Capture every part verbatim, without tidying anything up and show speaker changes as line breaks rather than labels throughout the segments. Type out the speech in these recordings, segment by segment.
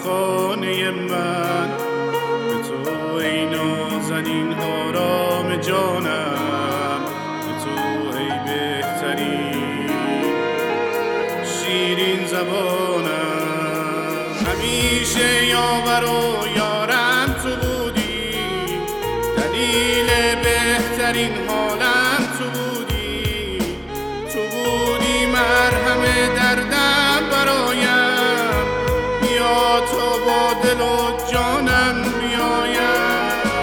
خانه من، به تو ای نازنین آرام جانم، به تو ای بهترین شیرین زبانم. همیشه یاور و یارم تو بودی، دلیل بهترین حالم تو بودی، تو بودی مرهم دردم برایم، بیا تا با دل و جانم بیایم.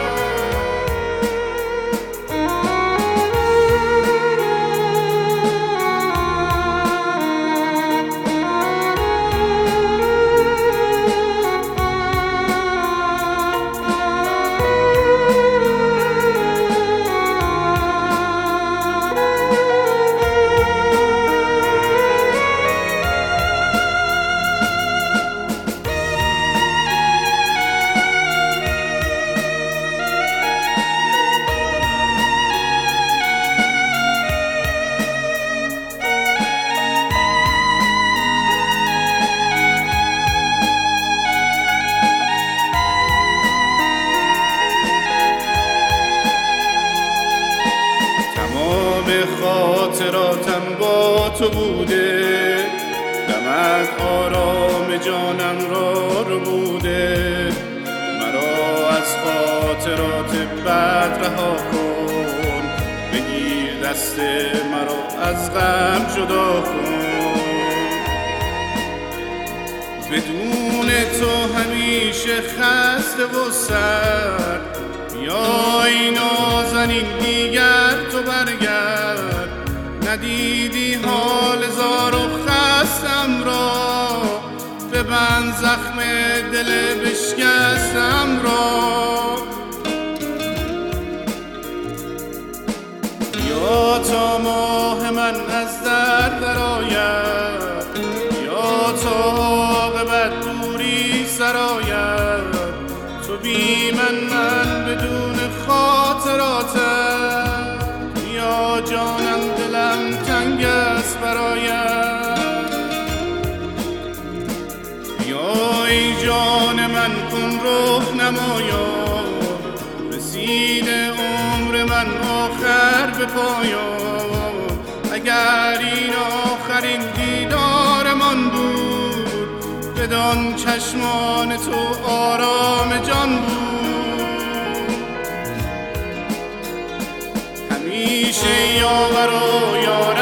خاطراتم با تو بوده، دمت آرام جانم را ربوده. مرا از خاطرات بد رها کن، بگیر دست مرا از غم جدا کن. بدون تو همیشه خسته و سر، بیا ای نازنین دیگر تو برگرد. ندیدی حال زار و خستم را، ببند زخم دل بشکستم را. یا تا ماه من از درد درآید، یا تا عاقبت دوری سرآید. تو بی من من بدون خاطراتم، یا جانم دلم تنگ است برایم. یا ای جان من کن رخ نمایا، رسید عمر من آخر به پایان. اگر این آخرین دیدارمان بود، بدان چشمان تو آرام جان بود. همیشه یاور و یار